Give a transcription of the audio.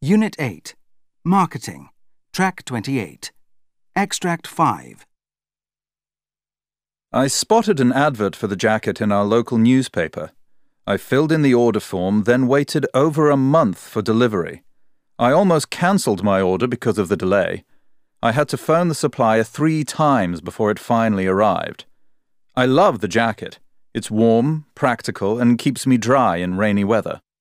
Unit 8. Marketing. Track 28. Extract 5. I spotted an advert for the jacket in our local newspaper. I filled in the order form, then waited over a month for delivery. I almost cancelled my order because of the delay. I had to phone the supplier 3 times before it finally arrived. I love the jacket. It's warm, practical, and keeps me dry in rainy weather.